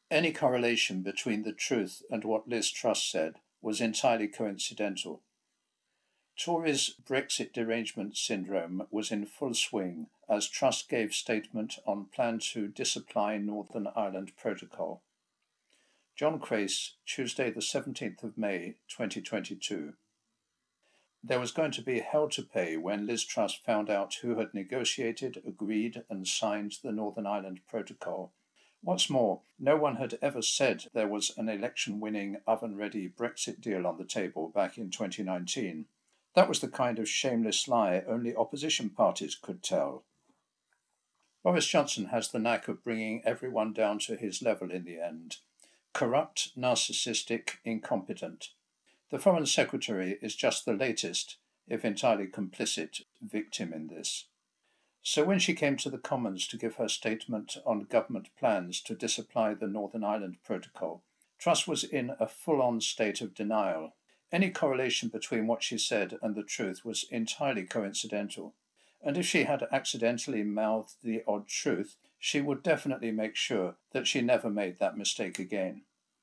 Any correlation between the truth and what Liz Truss said was entirely coincidental. Tories' Brexit derangement syndrome was in full swing as Truss gave statement on plan to disapply Northern Ireland Protocol. John Crace, Tuesday the 17th of May 2022. There was going to be hell to pay when Liz Truss found out who had negotiated, agreed and signed the Northern Ireland Protocol. What's more, no one had ever said there was an election-winning, oven-ready Brexit deal on the table back in 2019. That was the kind of shameless lie only opposition parties could tell. Boris Johnson has the knack of bringing everyone down to his level in the end. Corrupt, narcissistic, incompetent. The Foreign Secretary is just the latest, if entirely complicit, victim in this. So when she came to the Commons to give her statement on government plans to disapply the Northern Ireland Protocol, Truss was in a full-on state of denial. Any correlation between what she said and the truth was entirely coincidental, and if she had accidentally mouthed the odd truth, she would definitely make sure that she never made that mistake again.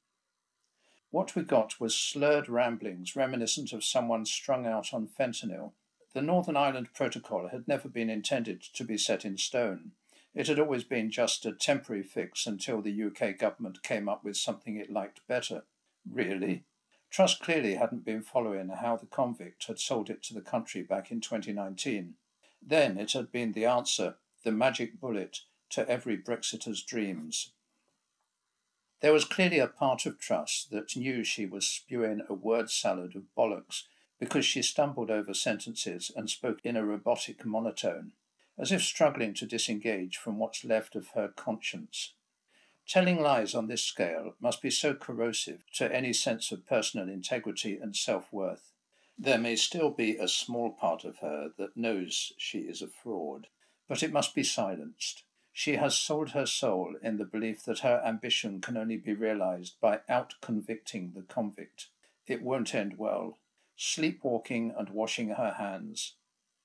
What we got was slurred ramblings reminiscent of someone strung out on fentanyl. The Northern Ireland Protocol had never been intended to be set in stone. It had always been just a temporary fix until the UK government came up with something it liked better. Really? Truss clearly hadn't been following how the convict had sold it to the country back in 2019. Then it had been the answer, the magic bullet, to every Brexiter's dreams. There was clearly a part of Truss that knew she was spewing a word salad of bollocks because she stumbled over sentences and spoke in a robotic monotone, as if struggling to disengage from what's left of her conscience. Telling lies on this scale must be so corrosive to any sense of personal integrity and self-worth. There may still be a small part of her that knows she is a fraud, but it must be silenced. She has sold her soul in the belief that her ambition can only be realized by out-convicting the convict. It won't end well. Sleepwalking and washing her hands.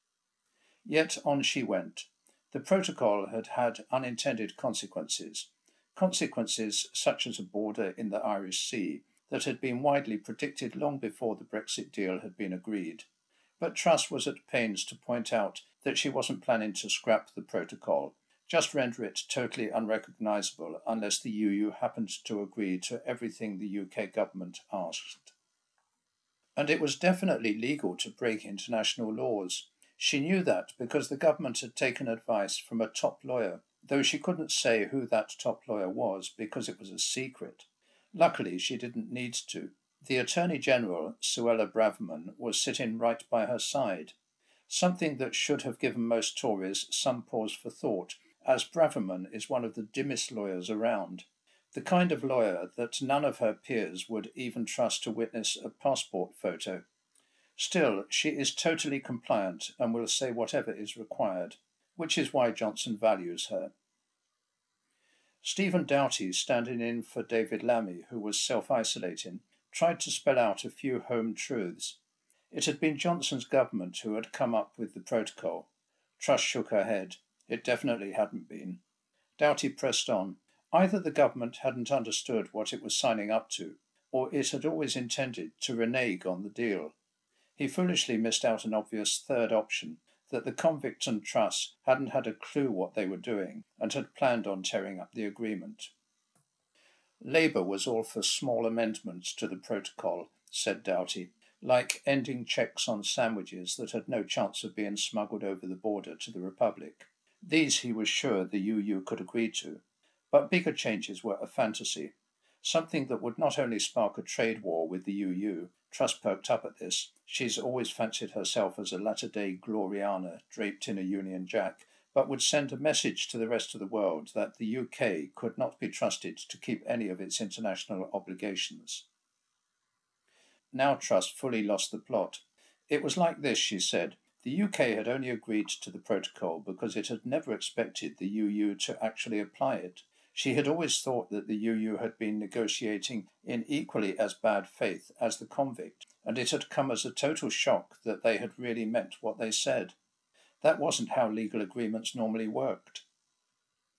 Yet on she went. The protocol had had unintended consequences. Consequences such as a border in the Irish Sea that had been widely predicted long before the Brexit deal had been agreed. But Truss was at pains to point out that she wasn't planning to scrap the protocol, just render it totally unrecognisable unless the UU happened to agree to everything the UK government asked. And it was definitely legal to break international laws. She knew that because the government had taken advice from a top lawyer, though she couldn't say who that top lawyer was because it was a secret. Luckily, she didn't need to. The Attorney General, Suella Braverman, was sitting right by her side, something that should have given most Tories some pause for thought, as Braverman is one of the dimmest lawyers around, the kind of lawyer that none of her peers would even trust to witness a passport photo. Still, she is totally compliant and will say whatever is required, which is why Johnson values her. Stephen Doughty, standing in for David Lammy, who was self-isolating, tried to spell out a few home truths. It had been Johnson's government who had come up with the protocol. Truss shook her head. It definitely hadn't been. Doughty pressed on. Either the government hadn't understood what it was signing up to, or it had always intended to renege on the deal. He foolishly missed out an obvious third option, that the convict and Truss hadn't had a clue what they were doing and had planned on tearing up the agreement. Labour was all for small amendments to the protocol, said Doughty, like ending checks on sandwiches that had no chance of being smuggled over the border to the Republic. These he was sure the UU could agree to, but bigger changes were a fantasy, something that would not only spark a trade war with the UU. Truss perked up at this. She's always fancied herself as a latter-day Gloriana draped in a Union Jack, but would send a message to the rest of the world that the UK could not be trusted to keep any of its international obligations. Now Truss fully lost the plot. It was like this, she said. The UK had only agreed to the protocol because it had never expected the UU to actually apply it. She had always thought that the UU had been negotiating in equally as bad faith as the convict, and it had come as a total shock that they had really meant what they said. That wasn't how legal agreements normally worked.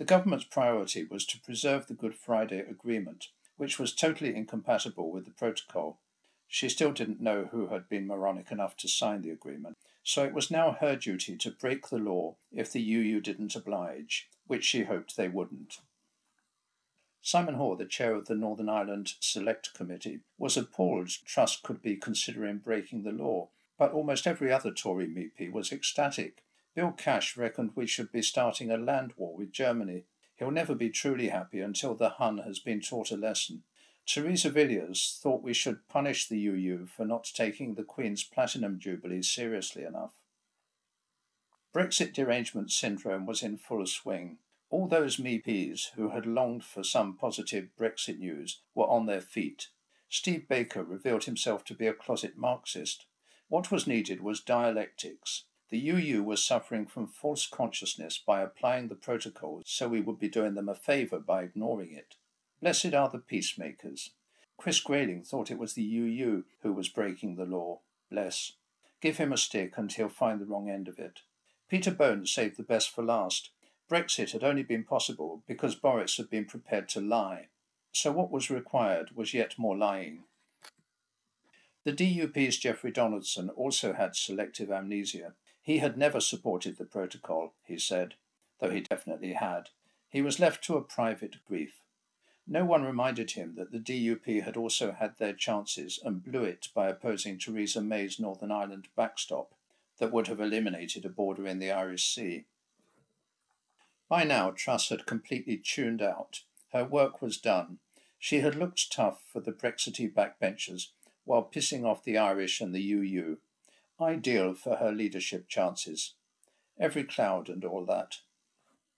The government's priority was to preserve the Good Friday Agreement, which was totally incompatible with the protocol. She still didn't know who had been moronic enough to sign the agreement, so it was now her duty to break the law if the UU didn't oblige, which she hoped they wouldn't. Simon Hoare, the chair of the Northern Ireland Select Committee, was appalled Truss could be considering breaking the law, but almost every other Tory MP was ecstatic. Bill Cash reckoned we should be starting a land war with Germany. He'll never be truly happy until the Hun has been taught a lesson. Theresa Villiers thought we should punish the UU for not taking the Queen's Platinum Jubilee seriously enough. Brexit derangement syndrome was in full swing. All those MEPs who had longed for some positive Brexit news were on their feet. Steve Baker revealed himself to be a closet Marxist. What was needed was dialectics. The UU was suffering from false consciousness by applying the protocols, so we would be doing them a favour by ignoring it. Blessed are the peacemakers. Chris Grayling thought it was the UU who was breaking the law. Bless. Give him a stick and he'll find the wrong end of it. Peter Bone saved the best for last. Brexit had only been possible because Boris had been prepared to lie. So what was required was yet more lying. The DUP's Geoffrey Donaldson also had selective amnesia. He had never supported the protocol, he said, though he definitely had. He was left to a private grief. No one reminded him that the DUP had also had their chances and blew it by opposing Theresa May's Northern Ireland backstop that would have eliminated a border in the Irish Sea. By now, Truss had completely tuned out. Her work was done. She had looked tough for the Brexity backbenchers while pissing off the Irish and the UU. Ideal for her leadership chances. Every cloud and all that.